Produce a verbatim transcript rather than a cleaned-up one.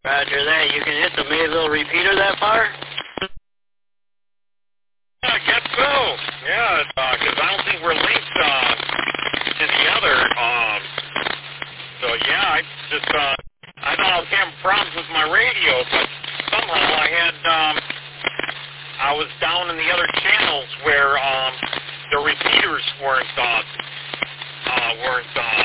Roger that. You can hit the Mayville repeater that far? I guess so. Yeah, because I don't think we're linked uh, to the other. Um, so yeah, I just uh, I thought I was having problems with my radio, but somehow I had um, I was down in the other channels where um, the repeaters weren't uh, uh, weren't uh,